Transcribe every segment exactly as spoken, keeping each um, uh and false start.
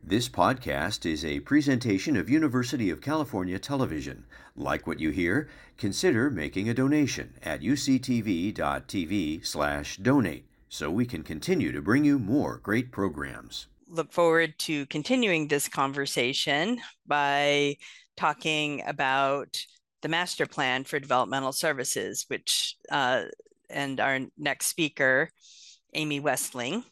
This podcast is a presentation of University of California Television. Like what you hear? Consider making a donation at uctv.tv slash donate so we can continue to bring you more great programs. Look forward to continuing this conversation by talking about the master plan for developmental services, which uh, and our next speaker, Amy Westling.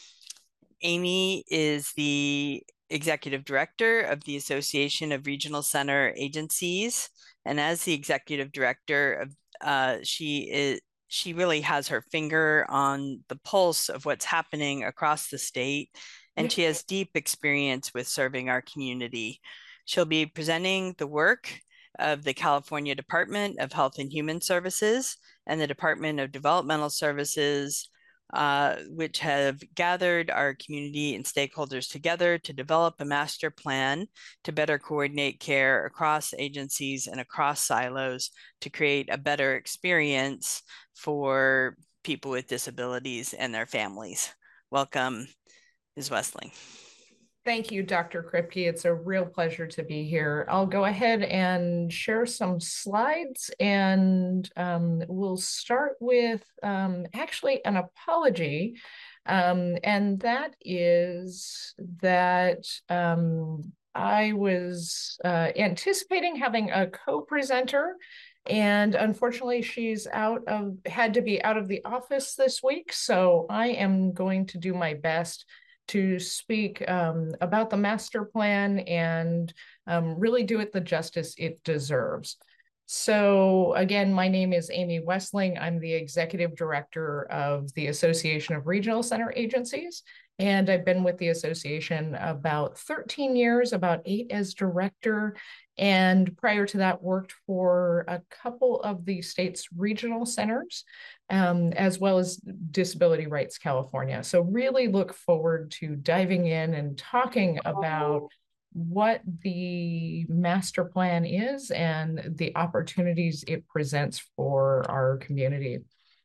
Amy is the executive director of the Association of Regional Center Agencies, and as the executive director of, uh, she is she really has her finger on the pulse of what's happening across the state, and she has deep experience with serving our community. She'll be presenting the work of the California Department of Health and Human Services and the Department of Developmental Services, uh, which have gathered our community and stakeholders together to develop a master plan to better coordinate care across agencies and across silos to create a better experience for people with disabilities and their families. Welcome, Miz Westling. Thank you, Doctor Kripke. It's a real pleasure to be here. I'll go ahead and share some slides, and um, we'll start with um, actually an apology. Um, and that is that um, I was uh, anticipating having a co-presenter, and unfortunately she's out of, had to be out of the office this week. So I am going to do my best to speak um, about the master plan and um, really do it the justice it deserves. So again, my name is Amy Westling. I'm the executive director of the Association of Regional Center Agencies, and I've been with the association about thirteen years, about eight as director, and prior to that worked for a couple of the state's regional centers, um, as well as Disability Rights California. So really look forward to diving in and talking about what the master plan is and the opportunities it presents for our community.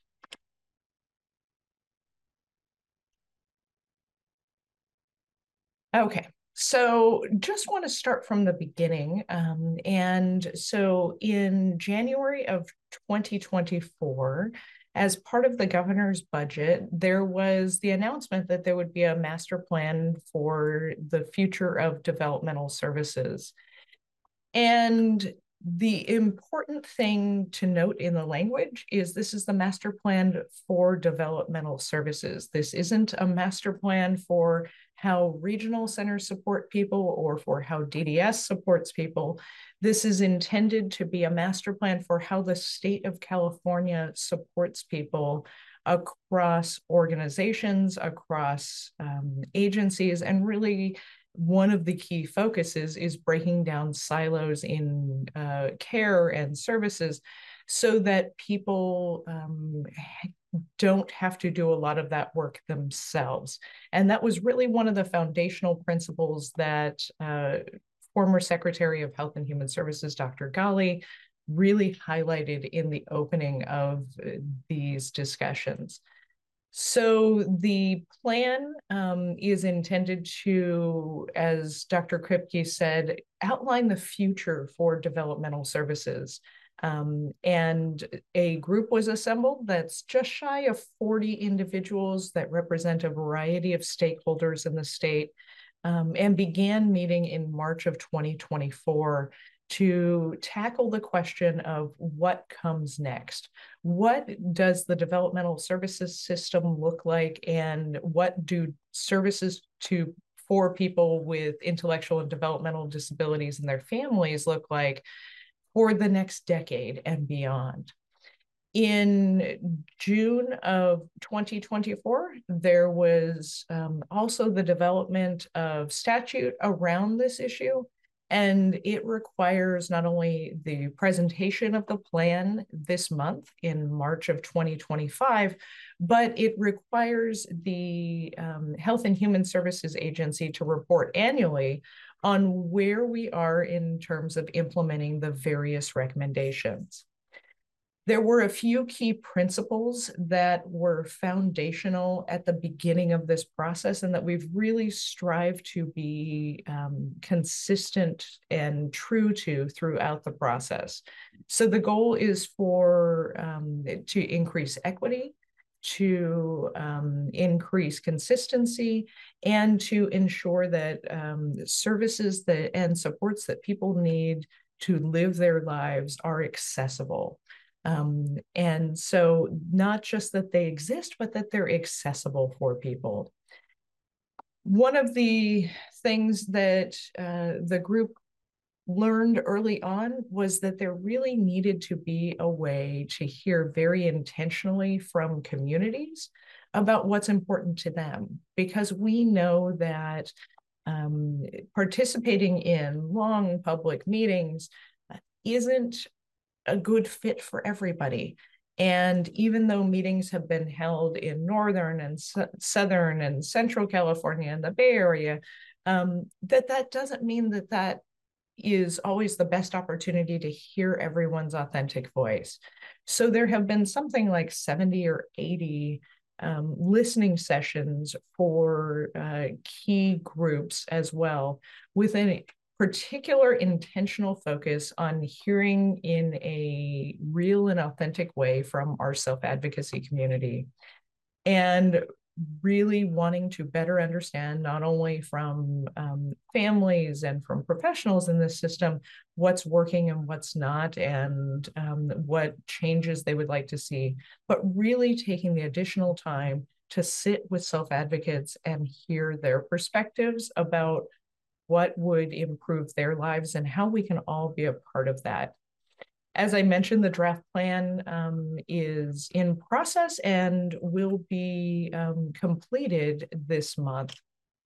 Okay. So just want to start from the beginning. Um, and so in January of twenty twenty-four, as part of the governor's budget, there was the announcement that there would be a master plan for the future of developmental services. And the important thing to note in the language is this is the master plan for developmental services. This isn't a master plan for how regional centers support people or for how D D S supports people. This is intended to be a master plan for how the state of California supports people across organizations, across um, agencies, and really one of the key focuses is breaking down silos in uh, care and services so that people um, don't have to do a lot of that work themselves. And that was really one of the foundational principles that uh, former Secretary of Health and Human Services, Doctor Ghali, really highlighted in the opening of these discussions. So the plan um, is intended to, as Doctor Kripke said, outline the future for developmental services. Um, and a group was assembled that's just shy of forty individuals that represent a variety of stakeholders in the state, um, and began meeting in March of twenty twenty-four to tackle the question of what comes next. What does the developmental services system look like, and what do services to for people with intellectual and developmental disabilities and their families look like for the next decade and beyond? In June of twenty twenty-four, there was um, also the development of statute around this issue. And it requires not only the presentation of the plan this month in March of twenty twenty-five, but it requires the um, Health and Human Services Agency to report annually on where we are in terms of implementing the various recommendations. There were a few key principles that were foundational at the beginning of this process and that we've really strived to be um, consistent and true to throughout the process. So the goal is for um, to increase equity, to um, increase consistency, and to ensure that um, services that and supports that people need to live their lives are accessible. Um, and so not just that they exist, but that they're accessible for people. One of the things that uh, the group learned early on was that there really needed to be a way to hear very intentionally from communities about what's important to them, because we know that um, participating in long public meetings isn't a good fit for everybody. And even though meetings have been held in Northern and Southern and Central California and the Bay Area, um, that that doesn't mean that that is always the best opportunity to hear everyone's authentic voice. So there have been something like seventy or eighty um, listening sessions for uh, key groups as well, with a particular intentional focus on hearing in a real and authentic way from our self-advocacy community, and really wanting to better understand, not only from um, families and from professionals in this system, what's working and what's not, and um, what changes they would like to see, but really taking the additional time to sit with self-advocates and hear their perspectives about what would improve their lives and how we can all be a part of that. As I mentioned, the draft plan um, is in process and will be um, completed this month.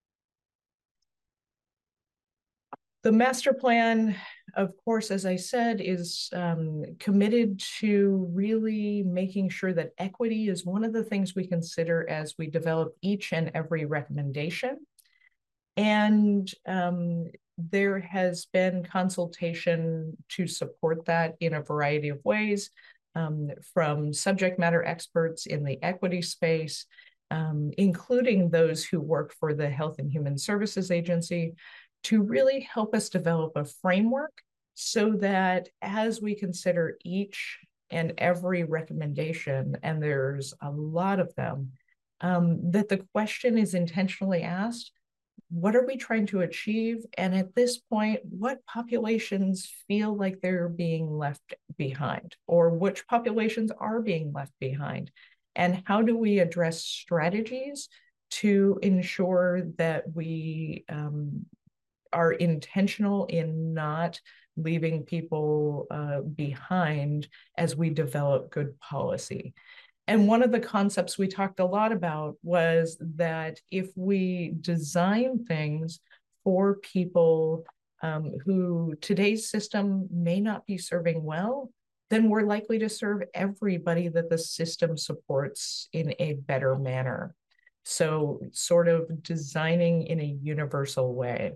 The master plan, of course, as I said, is um, committed to really making sure that equity is one of the things we consider as we develop each and every recommendation. And um, there has been consultation to support that in a variety of ways, um, from subject matter experts in the equity space, um, including those who work for the Health and Human Services Agency, to really help us develop a framework so that as we consider each and every recommendation, and there's a lot of them, um, that the question is intentionally asked: what are we trying to achieve? And at this point, what populations feel like they're being left behind, or which populations are being left behind? And how do we address strategies to ensure that we um, are intentional in not leaving people uh, behind as we develop good policy? And one of the concepts we talked a lot about was that if we design things for people um, who today's system may not be serving well, then we're likely to serve everybody that the system supports in a better manner. So sort of designing in a universal way.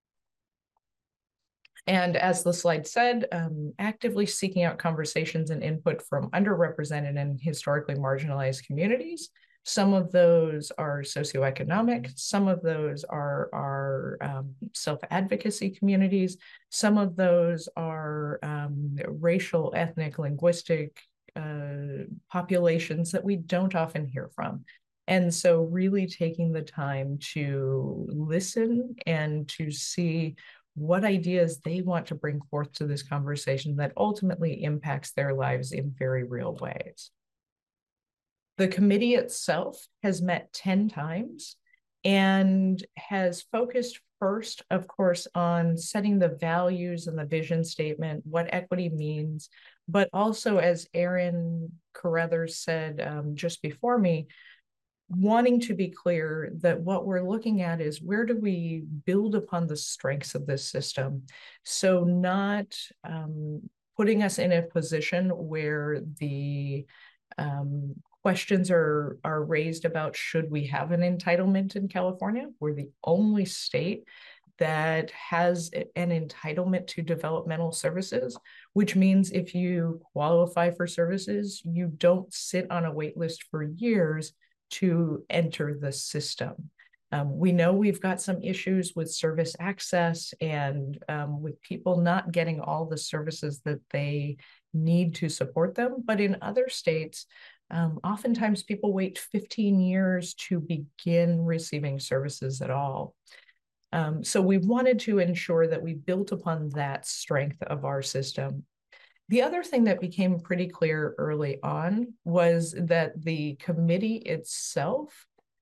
And as the slide said, um, actively seeking out conversations and input from underrepresented and historically marginalized communities. Some of those are socioeconomic, some of those are, are um, self-advocacy communities, some of those are um, racial, ethnic, linguistic uh, populations that we don't often hear from. And so really taking the time to listen and to see what ideas they want to bring forth to this conversation that ultimately impacts their lives in very real ways. The committee itself has met ten times and has focused first, of course, on setting the values and the vision statement, what equity means, but also, as Erin Carruthers said um, just before me, wanting to be clear that what we're looking at is where do we build upon the strengths of this system? So not um, putting us in a position where the um, questions are, are raised about should we have an entitlement in California. We're the only state that has an entitlement to developmental services, which means if you qualify for services, you don't sit on a wait list for years to enter the system. Um, we know we've got some issues with service access and um, with people not getting all the services that they need to support them. But in other states, um, oftentimes people wait fifteen years to begin receiving services at all. Um, so we wanted to ensure that we built upon that strength of our system. The other thing that became pretty clear early on was that the committee itself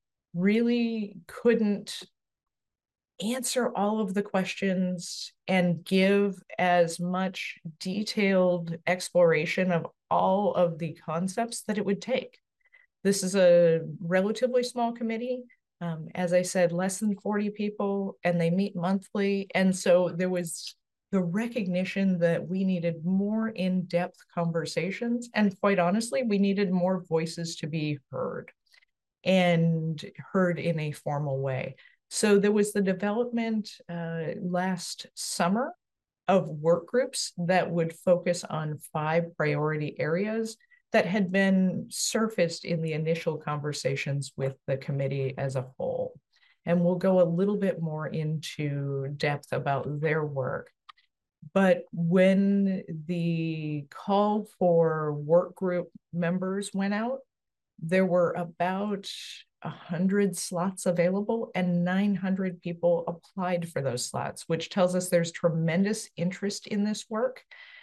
really couldn't answer all of the questions and give as much detailed exploration of all of the concepts that it would take. This is a relatively small committee. Um, as I said, less than forty people, and they meet monthly. And so there was the recognition that we needed more in-depth conversations. And quite honestly, we needed more voices to be heard and heard in a formal way. So there was the development uh, last summer of work groups that would focus on five priority areas that had been surfaced in the initial conversations with the committee as a whole. And we'll go a little bit more into depth about their work. But when the call for work group members went out, there were about one hundred slots available and nine hundred people applied for those slots, which tells us there's tremendous interest in this work,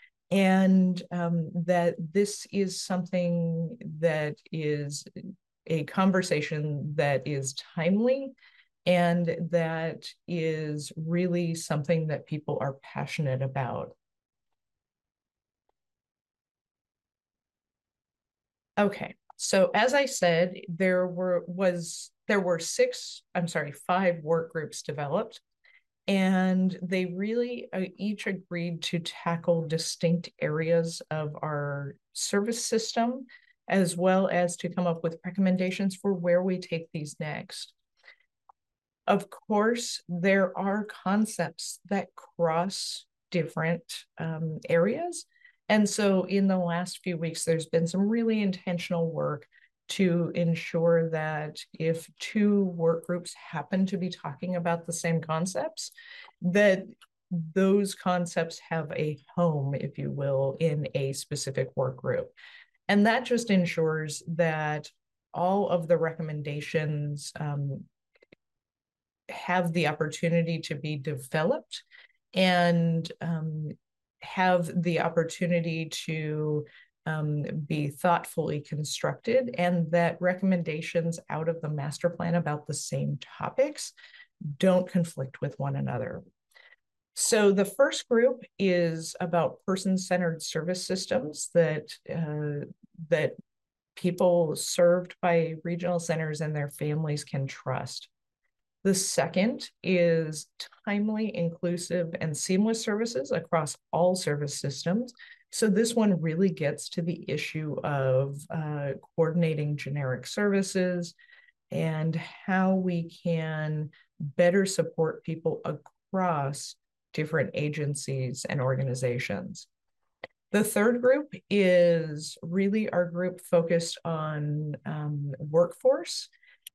and um, that this is something that is a conversation that is timely and that is really something that people are passionate about. Okay. So as I said, there were was there were six, I'm sorry, five work groups developed, and they really uh, each agreed to tackle distinct areas of our service system, as well as to come up with recommendations for where we take these next. Of course, there are concepts that cross different um, areas. And so in the last few weeks, there's been some really intentional work to ensure that if two work groups happen to be talking about the same concepts, that those concepts have a home, if you will, in a specific work group. And that just ensures that all of the recommendations um, have the opportunity to be developed and um, have the opportunity to um, be thoughtfully constructed, and that recommendations out of the master plan about the same topics don't conflict with one another. So the first group is about person-centered service systems that, uh, that people served by regional centers and their families can trust. The second is timely, inclusive, and seamless services across all service systems. So this one really gets to the issue of uh, coordinating generic services and how we can better support people across different agencies and organizations. The third group is really our group focused on um, workforce.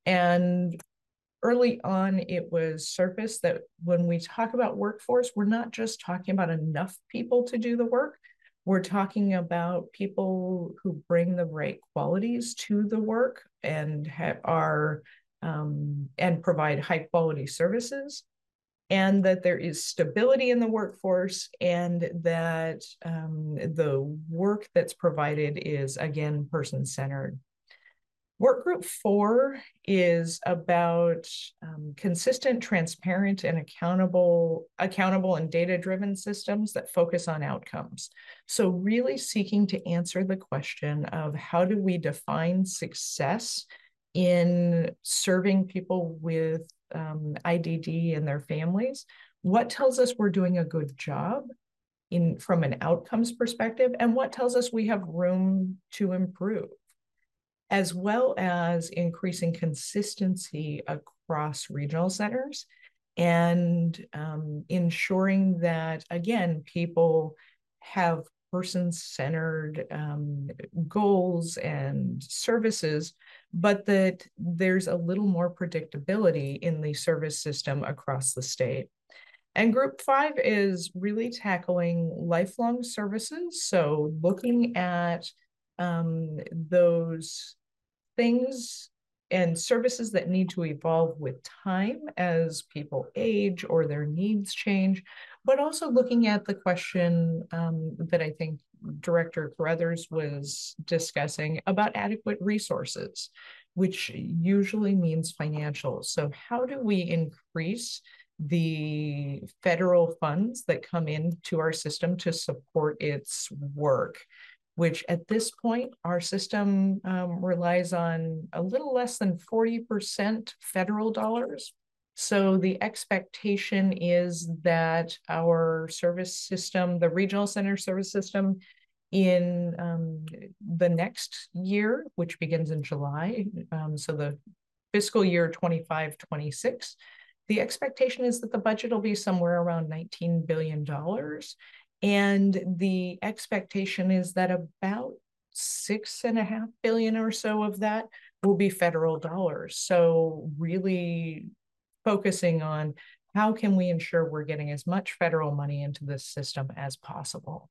And early on, it was surfaced that when we talk about workforce, we're not just talking about enough people to do the work. We're talking about people who bring the right qualities to the work and have, are um, and provide high quality services, and that there is stability in the workforce, and that um, the work that's provided is, again, person-centered. Work group four is about um, consistent, transparent, and accountable, accountable and data-driven systems that focus on outcomes. So really seeking to answer the question of how do we define success in serving people with um, I D D and their families? What tells us we're doing a good job in from an outcomes perspective, and what tells us we have room to improve, as well as increasing consistency across regional centers and um, ensuring that, again, people have person-centered um, goals and services, but that there's a little more predictability in the service system across the state. And group five is really tackling lifelong services. So looking at um, those things and services that need to evolve with time as people age or their needs change, but also looking at the question um, that I think Director Carruthers was discussing about adequate resources, which usually means financial. So how do we increase the federal funds that come into our system to support its work, which at this point, our system um, relies on a little less than forty percent federal dollars. So the expectation is that our service system, the regional center service system, in um, the next year, which begins in July, um, so the fiscal year twenty-five twenty-six, the expectation is that the budget will be somewhere around nineteen billion dollars. And the expectation is that about six and a half billion or so of that will be federal dollars. So really focusing on how can we ensure we're getting as much federal money into this system as possible.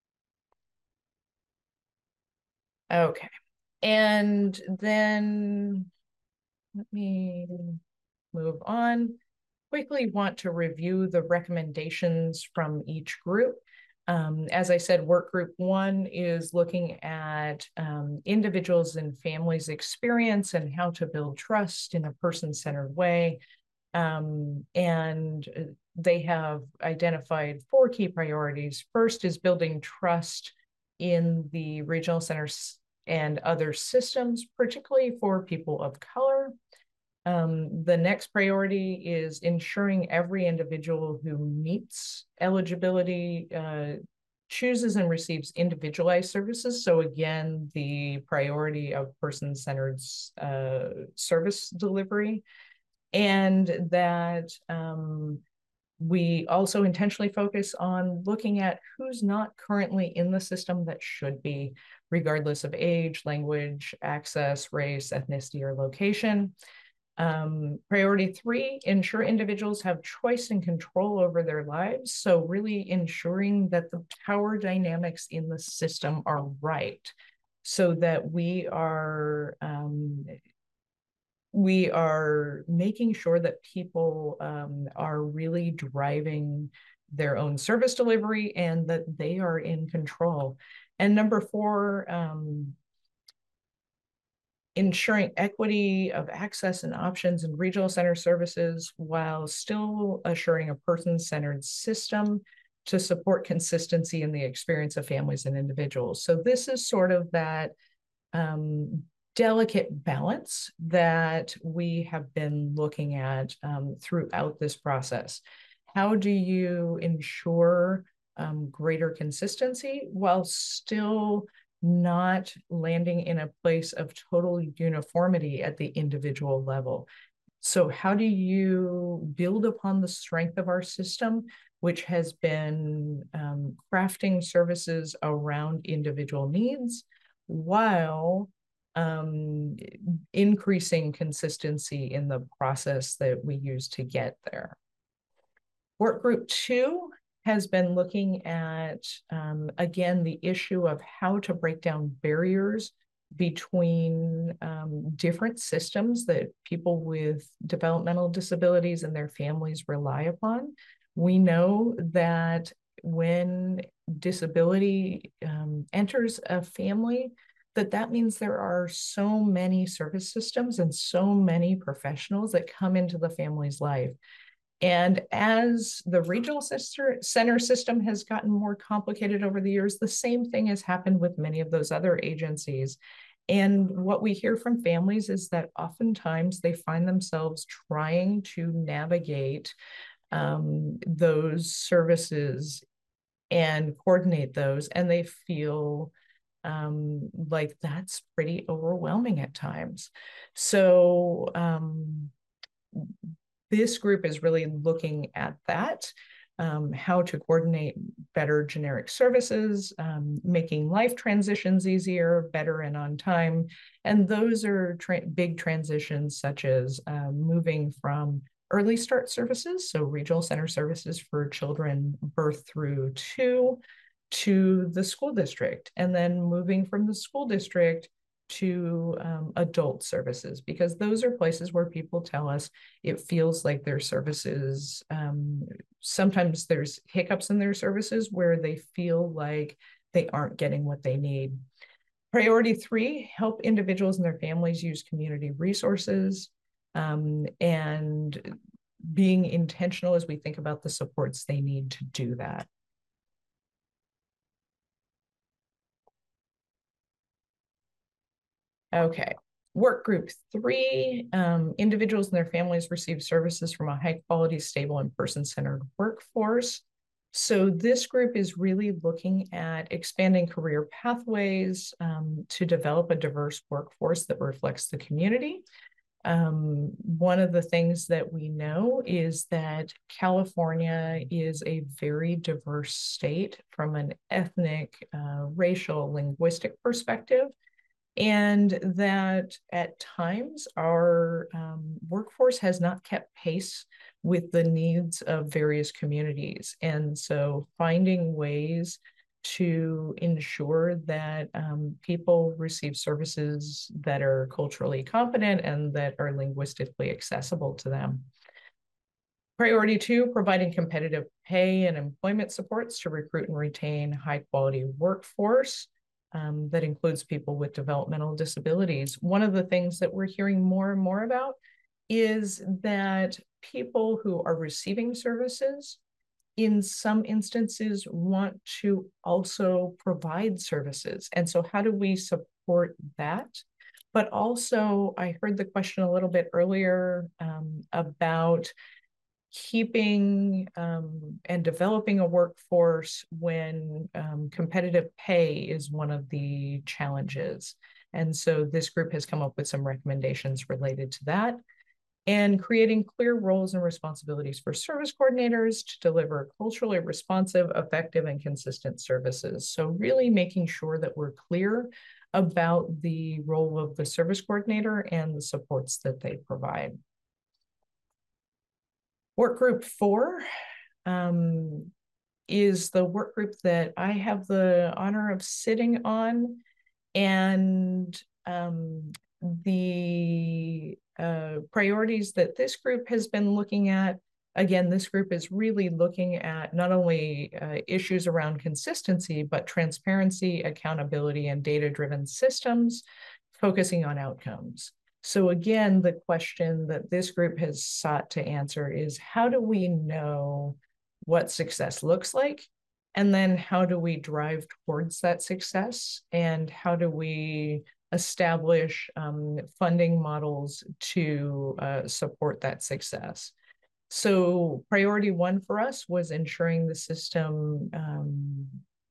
Okay, and then let me move on. Quickly want to review the recommendations from each group. Um, as I said, work group one is looking at um, individuals and families' experience and how to build trust in a person-centered way. Um, and they have identified four key priorities. First is building trust in the regional centers and other systems, particularly for people of color. Um, the next priority is ensuring every individual who meets eligibility uh, chooses and receives individualized services. So again, the priority of person-centered uh, service delivery. And that um, we also intentionally focus on looking at who's not currently in the system that should be, regardless of age, language, access, race, ethnicity, or location. Um, priority three, ensure individuals have choice and control over their lives. So really ensuring that the power dynamics in the system are right, so that we are um, we are making sure that people um, are really driving their own service delivery and that they are in control. And number four, um, ensuring equity of access and options in regional center services while still assuring a person-centered system to support consistency in the experience of families and individuals. So this is sort of that um, delicate balance that we have been looking at um, throughout this process. How do you ensure um, greater consistency while still not landing in a place of total uniformity at the individual level? So how do you build upon the strength of our system, which has been um, crafting services around individual needs while um, increasing consistency in the process that we use to get there? Work group two has been looking at, um, again, the issue of how to break down barriers between um, different systems that people with developmental disabilities and their families rely upon. We know that when disability um, enters a family, that that means there are so many service systems and so many professionals that come into the family's life. And as the regional sister, center system has gotten more complicated over the years, the same thing has happened with many of those other agencies. And what we hear from families is that oftentimes they find themselves trying to navigate um, those services and coordinate those, and they feel um, like that's pretty overwhelming at times. So um, this group is really looking at that, um, how to coordinate better generic services, um, making life transitions easier, better and on time. And those are tra- big transitions such as uh, moving from early start services, so regional center services for children birth through two, to the school district, and then moving from the school district to um, adult services, because those are places where people tell us it feels like their services, um, sometimes there's hiccups in their services where they feel like they aren't getting what they need. Priority three, help individuals and their families use community resources, um, and being intentional as we think about the supports they need to do that. Okay, work group three, um, individuals and their families receive services from a high quality, stable, and person-centered workforce. So this group is really looking at expanding career pathways um, to develop a diverse workforce that reflects the community. Um, one of the things that we know is that California is a very diverse state from an ethnic, uh, racial, linguistic perspective, and that at times our um, workforce has not kept pace with the needs of various communities. And so finding ways to ensure that um, people receive services that are culturally competent and that are linguistically accessible to them. Priority two, providing competitive pay and employment supports to recruit and retain high quality workforce. Um, that includes people with developmental disabilities. One of the things that we're hearing more and more about is that people who are receiving services in some instances want to also provide services. And so how do we support that? But also, I heard the question a little bit earlier um, about keeping um, and developing a workforce when um, competitive pay is one of the challenges. And so this group has come up with some recommendations related to that, and creating clear roles and responsibilities for service coordinators to deliver culturally responsive, effective, and consistent services. So really making sure that we're clear about the role of the service coordinator and the supports that they provide. Work group four um, is the work group that I have the honor of sitting on. And um, the uh, priorities that this group has been looking at, again, this group is really looking at not only uh, issues around consistency, but transparency, accountability, and data-driven systems, focusing on outcomes. So again, the question that this group has sought to answer is, how do we know what success looks like? And then how do we drive towards that success? And how do we establish um, funding models to uh, support that success? So priority one for us was ensuring the system um,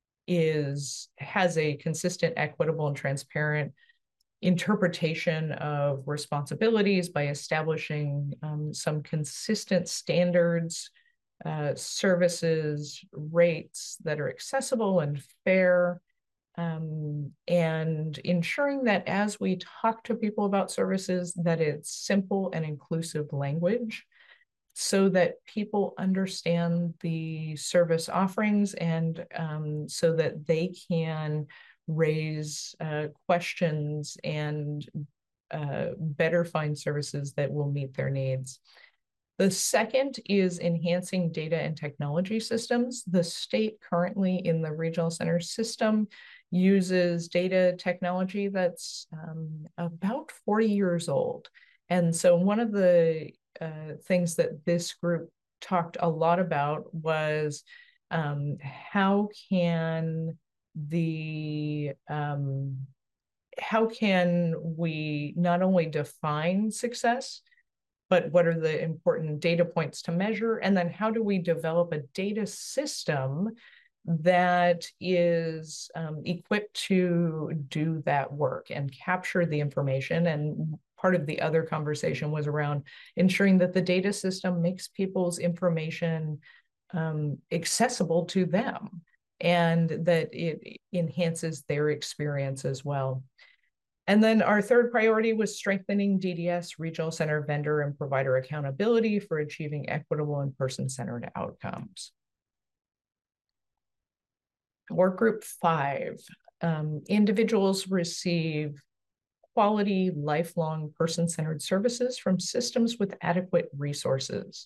is has a consistent, equitable, and transparent interpretation of responsibilities by establishing um, some consistent standards, uh, services, rates that are accessible and fair, um, and ensuring that as we talk to people about services, that it's simple and inclusive language so that people understand the service offerings, and um, so that they can raise uh, questions and uh, better find services that will meet their needs. The second is enhancing data and technology systems. The state currently in the regional center system uses data technology that's um, about forty years old. And so one of the uh, things that this group talked a lot about was um, how can the um, how can we not only define success, but what are the important data points to measure? And then how do we develop a data system that is um, equipped to do that work and capture the information? And part of the other conversation was around ensuring that the data system makes people's information um, accessible to them, and that it enhances their experience as well. And then our third priority was strengthening D D S, regional center vendor and provider accountability for achieving equitable and person-centered outcomes. Work group five, um, individuals receive quality, lifelong, person-centered services from systems with adequate resources.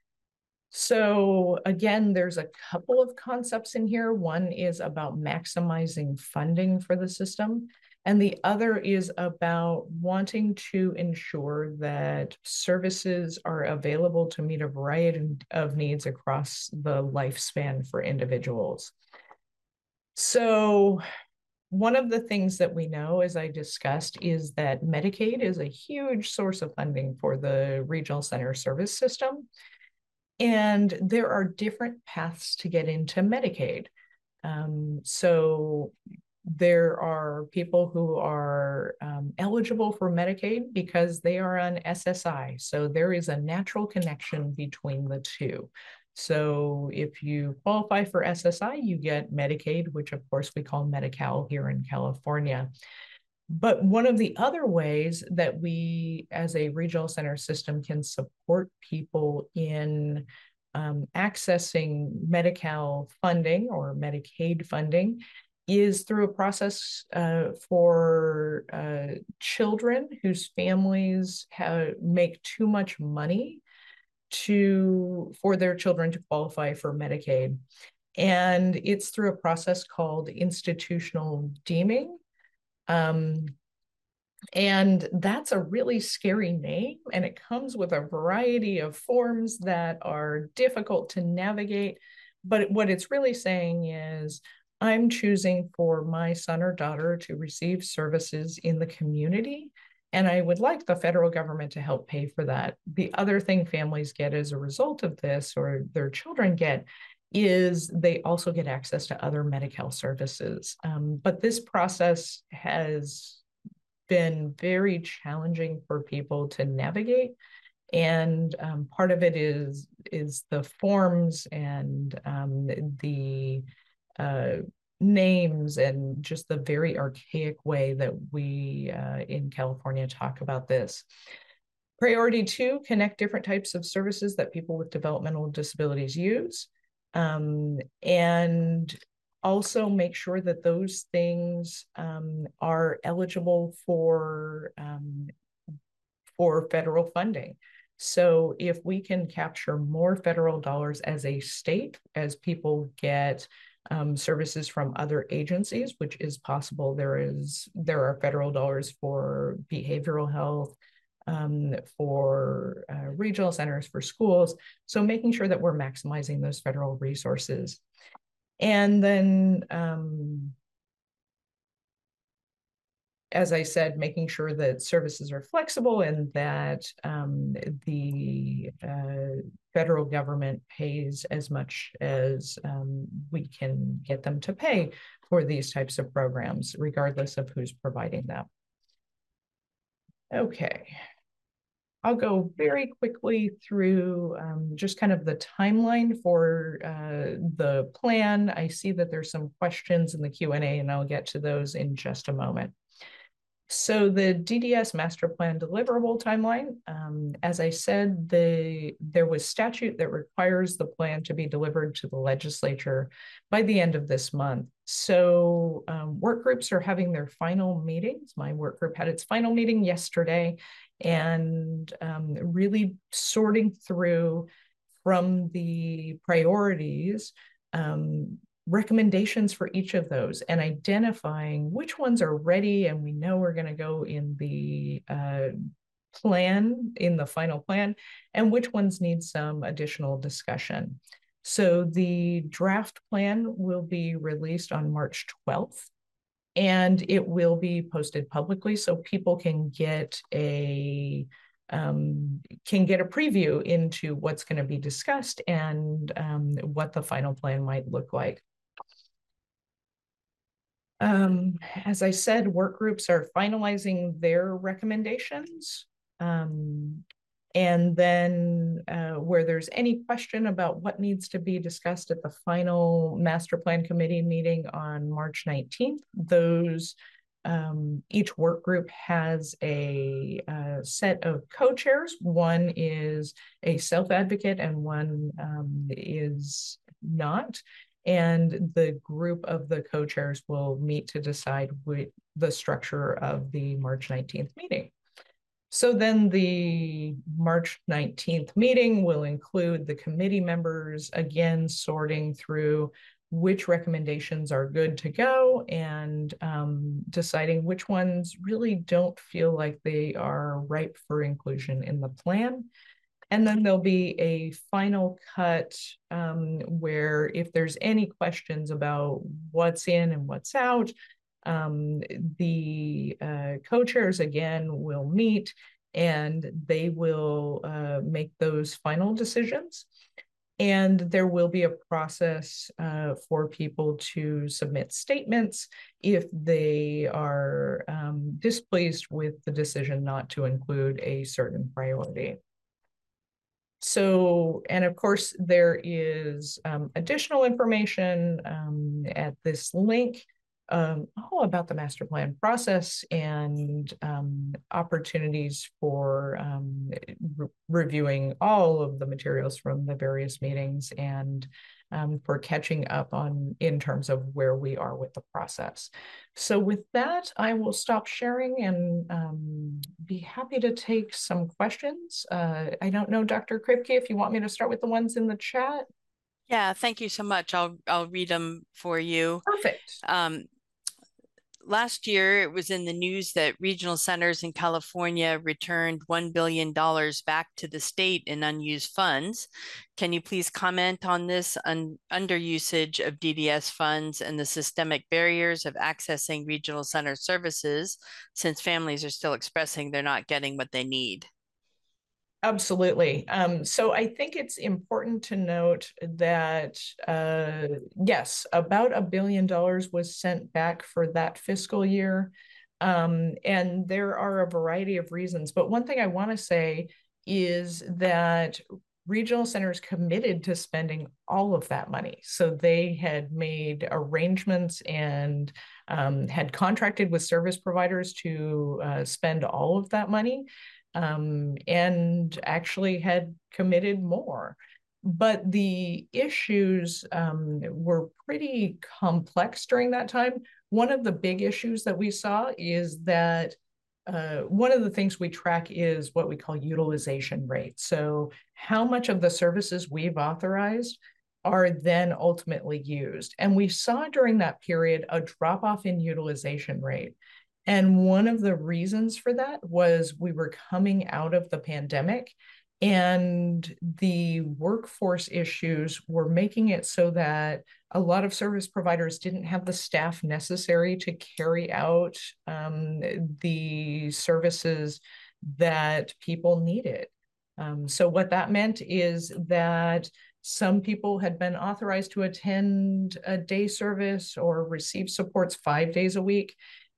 So again, there's a couple of concepts in here. One is about maximizing funding for the system, and the other is about wanting to ensure that services are available to meet a variety of needs across the lifespan for individuals. So one of the things that we know, as I discussed, is that Medicaid is a huge source of funding for the regional center service system. And there are different paths to get into Medicaid. Um, so there are people who are um, eligible for Medicaid because they are on S S I. So there is a natural connection between the two. So if you qualify for S S I, you get Medicaid, which of course we call Medi-Cal here in California. But one of the other ways that we as a regional center system can support people in um, accessing Medi-Cal funding or Medicaid funding is through a process uh, for uh, children whose families have, make too much money to for their children to qualify for Medicaid. And it's through a process called institutional deeming. Um, and that's a really scary name, and it comes with a variety of forms that are difficult to navigate. But what it's really saying is, I'm choosing for my son or daughter to receive services in the community, and I would like the federal government to help pay for that. The other thing families get as a result of this, or their children get, is they also get access to other Medi-Cal services. Um, but this process has been very challenging for people to navigate. And um, part of it is, is the forms and um, the uh, names and just the very archaic way that we uh, in California talk about this. Priority two, connect different types of services that people with developmental disabilities use. Um, and also make sure that those things um, are eligible for, um, for federal funding. So if we can capture more federal dollars as a state, as people get um, services from other agencies, which is possible, there is there are federal dollars for behavioral health, um, for uh, regional centers, for schools. So making sure that we're maximizing those federal resources. And then, um, as I said, making sure that services are flexible and that um, the uh, federal government pays as much as um, we can get them to pay for these types of programs, regardless of who's providing them. Okay. I'll go very quickly through um, just kind of the timeline for uh, the plan. I see that there's some questions in the Q and A, and I'll get to those in just a moment. So the D D S master plan deliverable timeline, um, as I said, the, there was statute that requires the plan to be delivered to the legislature by the end of this month. So um, work groups are having their final meetings. My work group had its final meeting yesterday, and um, really sorting through from the priorities, um, recommendations for each of those and identifying which ones are ready and we know we're going to go in the uh, plan, in the final plan, and which ones need some additional discussion. So the draft plan will be released on March twelfth, and it will be posted publicly so people can get a Um, can get a preview into what's going to be discussed and um, what the final plan might look like. Um, as I said, work groups are finalizing their recommendations. Um, and then uh, where there's any question about what needs to be discussed at the final master plan committee meeting on March nineteenth, those um, each work group has a, a set of co-chairs. One is a self-advocate and one um, is not. And the group of the co-chairs will meet to decide what the structure of the March nineteenth meeting. So then the March nineteenth meeting will include the committee members, again, sorting through which recommendations are good to go and um, deciding which ones really don't feel like they are ripe for inclusion in the plan. And then there'll be a final cut um, where if there's any questions about what's in and what's out, um, the uh, co-chairs again will meet and they will uh, make those final decisions. And there will be a process uh, for people to submit statements if they are um, displeased with the decision not to include a certain priority. So, and of course, there is um, additional information um, at this link um, all about the master plan process and um, opportunities for um, re reviewing all of the materials from the various meetings and um, for catching up on in terms of where we are with the process. So with that, I will stop sharing and um, be happy to take some questions. Uh, I don't know, Doctor Kripke, if you want me to start with the ones in the chat. Yeah, thank you so much. I'll I'll read them for you. Perfect. Um, Last year, it was in the news that regional centers in California returned one billion dollars back to the state in unused funds. Can you please comment on this un underusage of D D S funds and the systemic barriers of accessing regional center services, since families are still expressing they're not getting what they need? Absolutely. Um, so I think it's important to note that, uh, yes, about a billion dollars was sent back for that fiscal year. Um, and there are a variety of reasons. But one thing I want to say is that regional centers committed to spending all of that money. So they had made arrangements and um, had contracted with service providers to uh, spend all of that money. Um, and actually had committed more. But the issues um, were pretty complex during that time. One of the big issues that we saw is that uh, one of the things we track is what we call utilization rate. So how much of the services we've authorized are then ultimately used. And we saw during that period a drop off in utilization rate. And one of the reasons for that was we were coming out of the pandemic and the workforce issues were making it so that a lot of service providers didn't have the staff necessary to carry out um, the services that people needed. Um, so what that meant is that some people had been authorized to attend a day service or receive supports five days a week,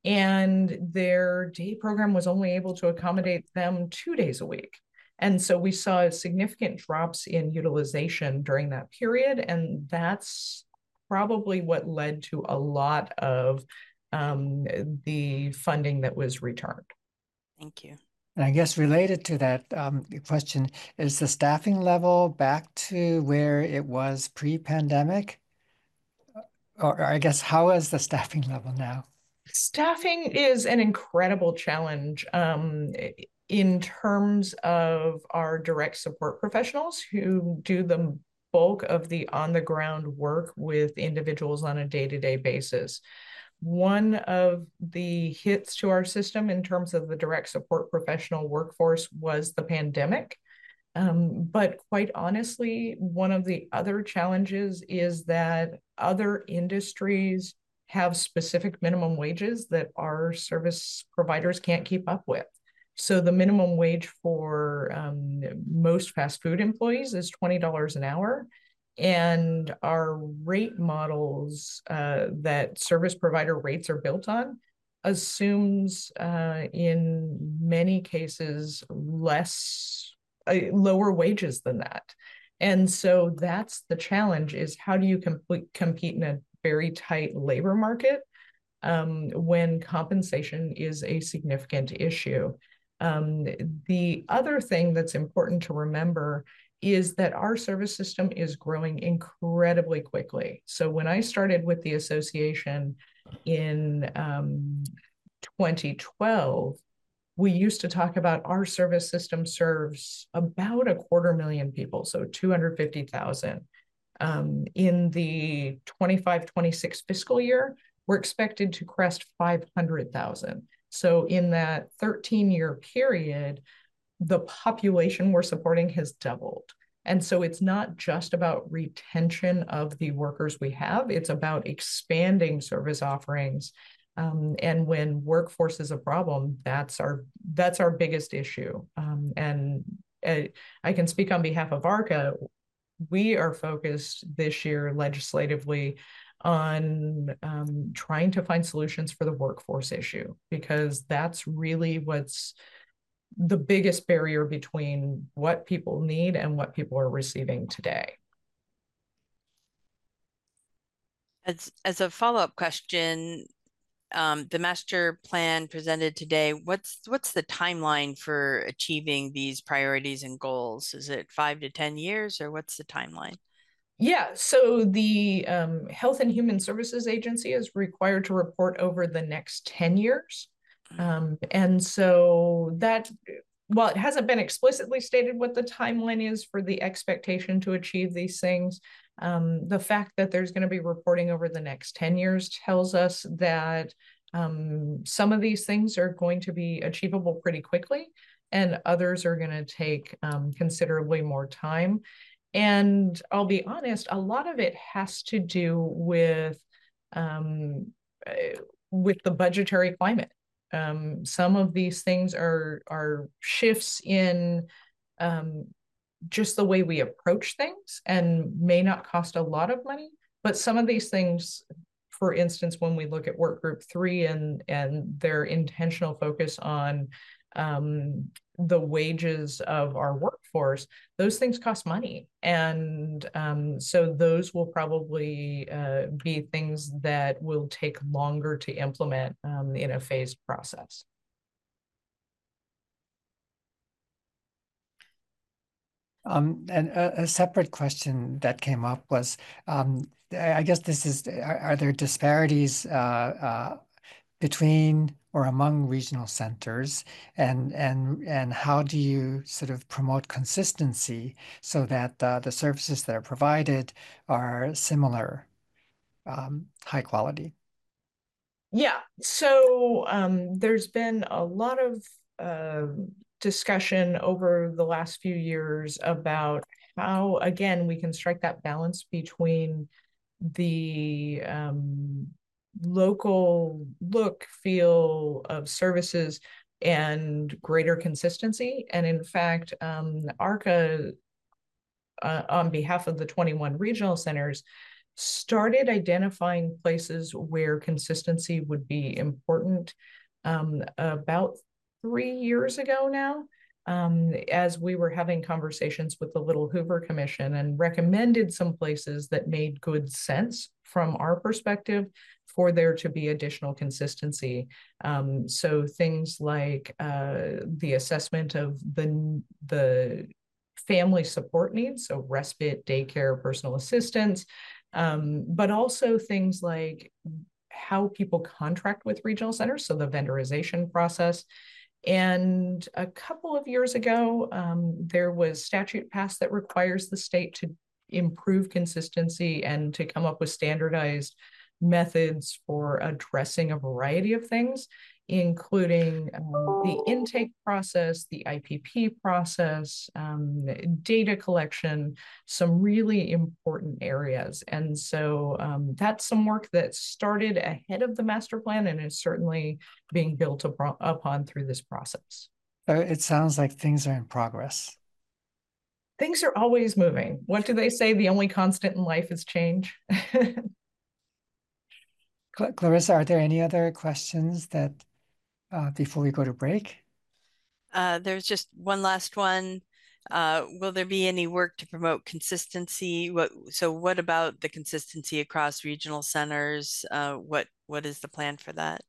and their day program was only able to accommodate them two days a week. And so we saw significant drops in utilization during that period, and that's probably what led to a lot of um, the funding that was returned. Thank you. And I guess related to that um, question, is the staffing level back to where it was pre-pandemic? Or, or I guess, how is the staffing level now? Staffing is an incredible challenge um, in terms of our direct support professionals who do the bulk of the on-the-ground work with individuals on a day-to-day basis. One of the hits to our system in terms of the direct support professional workforce was the pandemic. Um, but quite honestly, one of the other challenges is that other industries have specific minimum wages that our service providers can't keep up with. So the minimum wage for um, most fast food employees is twenty dollars an hour. and our rate models uh, that service provider rates are built on assumes uh, in many cases less, uh, lower wages than that. And so that's the challenge, is how do you complete, compete in a very tight labor market um, when compensation is a significant issue. Um, the other thing that's important to remember is that our service system is growing incredibly quickly. So when I started with the association in um, twenty twelve, we used to talk about our service system serves about a quarter million people, so two hundred fifty thousand. Um, in the twenty-five twenty-six fiscal year, we're expected to crest five hundred thousand. So in that thirteen year period, the population we're supporting has doubled. And so it's not just about retention of the workers we have, it's about expanding service offerings. Um, and when workforce is a problem, that's our that's our biggest issue. Um, and uh, I can speak on behalf of ARCA. We are focused this year legislatively on um, trying to find solutions for the workforce issue, because that's really what's the biggest barrier between what people need and what people are receiving today. As, as a follow-up question, um, the master plan presented today, what's what's the timeline for achieving these priorities and goals? Is it five to ten years, or what's the timeline? Yeah, so the um, Health and Human Services Agency is required to report over the next ten years. Um, and so that, while it hasn't been explicitly stated what the timeline is for the expectation to achieve these things, um, the fact that there's going to be reporting over the next ten years tells us that um, some of these things are going to be achievable pretty quickly, and others are going to take um, considerably more time. And I'll be honest, a lot of it has to do with um, uh, with the budgetary climate. Um, some of these things are are shifts in um, just the way we approach things, and may not cost a lot of money. But some of these things, for instance, when we look at work group three and and their intentional focus on um, the wages of our workforce, those things cost money. And um, so those will probably uh, be things that will take longer to implement um, in a phased process. Um, and a, a separate question that came up was, um, I guess this is, are, are there disparities uh, uh, between or among regional centers, and and and how do you sort of promote consistency so that uh, the services that are provided are similar, um, high quality? Yeah, so um, there's been a lot of uh, discussion over the last few years about how, again, we can strike that balance between the um, local look, feel of services and greater consistency. And in fact, um, ARCA, uh, on behalf of the twenty-one regional centers, started identifying places where consistency would be important um, about three years ago now, um, as we were having conversations with the Little Hoover Commission, and recommended some places that made good sense from our perspective for there to be additional consistency. Um, so things like uh, the assessment of the, the family support needs, so respite, daycare, personal assistance, um, but also things like how people contract with regional centers, so the vendorization process. And a couple of years ago, um, there was statute passed that requires the state to improve consistency and to come up with standardized methods for addressing a variety of things, including um, the intake process, the I P P process, um, data collection, some really important areas. And so um, that's some work that started ahead of the master plan and is certainly being built up upon through this process. So it sounds like things are in progress. Things are always moving. What do they say? The only constant in life is change. Cl- Clarissa, are there any other questions that uh, before we go to break? Uh, there's just one last one. Uh, will there be any work to promote consistency? What, so what about the consistency across regional centers? Uh, what what is the plan for that?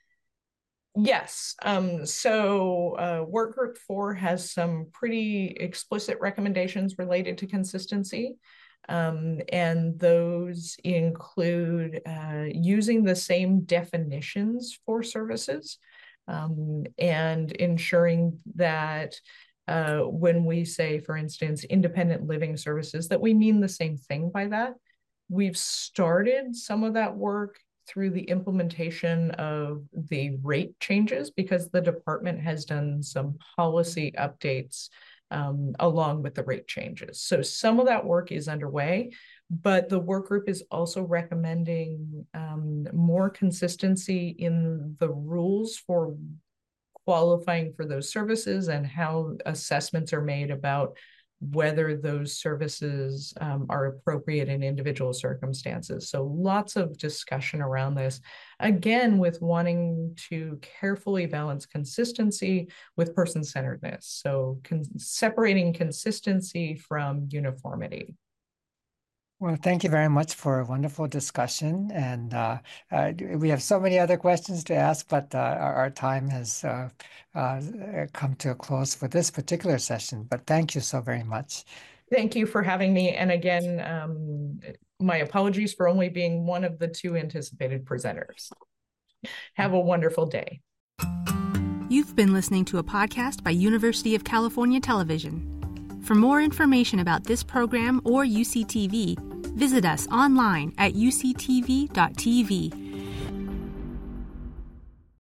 Yes. Um, so uh, Work Group four has some pretty explicit recommendations related to consistency. Um, and those include uh, using the same definitions for services um, and ensuring that uh, when we say, for instance, independent living services, that we mean the same thing by that. We've started some of that work through the implementation of the rate changes because the department has done some policy updates um, along with the rate changes. So some of that work is underway, but the work group is also recommending um, more consistency in the rules for qualifying for those services and how assessments are made about whether those services um, are appropriate in individual circumstances. So lots of discussion around this, again, with wanting to carefully balance consistency with person-centeredness. So con- separating consistency from uniformity. Well, thank you very much for a wonderful discussion. And uh, uh, we have so many other questions to ask, but uh, our, our time has uh, uh, come to a close for this particular session. But thank you so very much. Thank you for having me. And again, um, my apologies for only being one of the two anticipated presenters. Have a wonderful day. You've been listening to a podcast by University of California Television. For more information about this program or U C T V, visit us online at u c t v dot t v.